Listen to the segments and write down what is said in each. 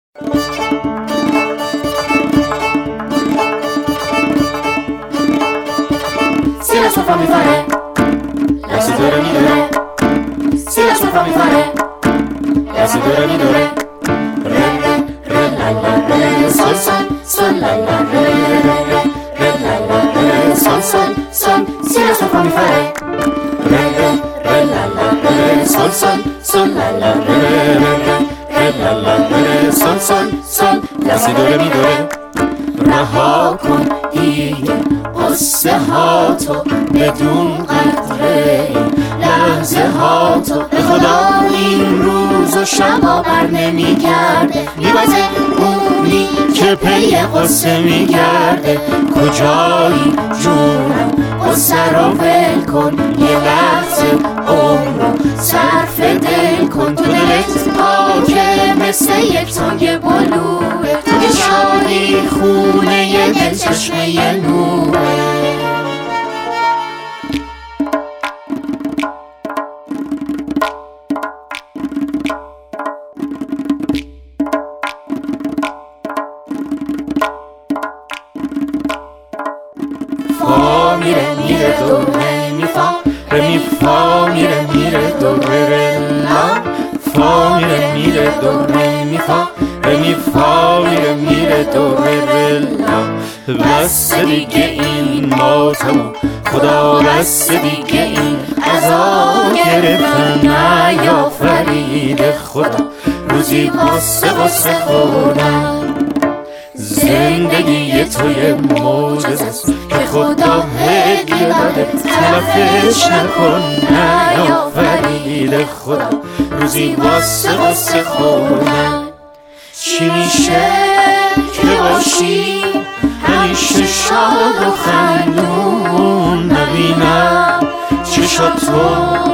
Se la sua fa mi fare, la seduta mi dore. Se la sua fa mi fare, la seduta mi dore. Re re re la la re, sol sol sol la la re re re re la la re, sol sol sol. Se la sua fa mi fare, re re re la la re, sol sol sol la la re re re re la la re, sol sol sol. La seduta mi dore. رها کن دیگه قصه ها تو بدون قدره لحظه ها تو به خدا این روز و شبا بر نمی گرده میبازه اونی که پی قصه میگرده کجایی جونم قصه رو ول کن یه لحظه عمرو صرف دل کن تو دلت پاکه مثل یک تنگ بلوه تو که شادی خونه یه دل چشمه نوره فا میره میره دو ره می فا ره می فا میره میره دو ره لا فا میره میره دو ره می فا ره می فا میره میره دو ره لا بس دیگه این ماتمو خدا بس دیگه این عذاب گرفتم نیافرید خدا روزی قصه خوردم زندگی توی معجزه است که خدا هدیه داده تلفش نکن نیافرید خدا روزی قصه خوردم چی میشه که باشی همیشه شاد و خندون نبینم چشاتو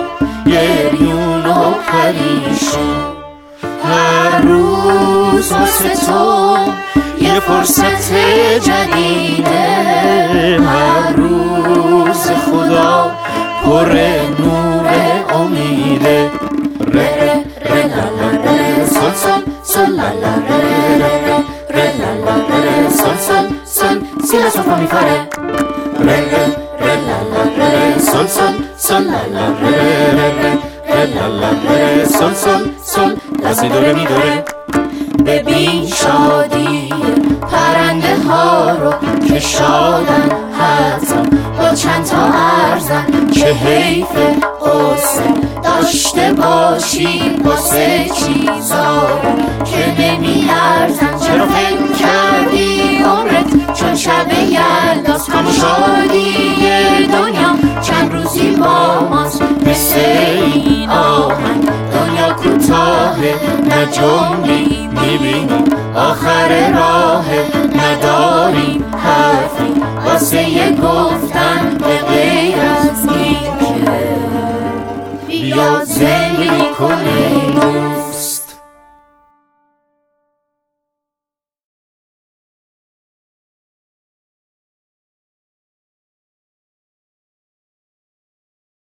گریون و پریشون هر روز واسه تو یه فرصت جدیده هر روز خدا پر نور امیده ره ره لا لا ره سل سل سل لا لا ره ره ره لا لا ره سل سل سل si la sua fa mi fare re re re la la re sol sol sol la la re re re re la la re sol sol sol la si do re mi do re ببین شادی پرنده ها رو که شادن حتما با چند تا ارزن که حیف قصه داشته باشی واسه چیزا که نمی ارزن چرا فکر کردی عمرت چون شب یلداست کام شادی دنیا چند روزی با ماست مثل این آهنگ دنیا کوتاهه نه جملی میبینی آخر راه نداریم حرفی واسه یه گفتن به غیر از این که بیا زندگی کنیم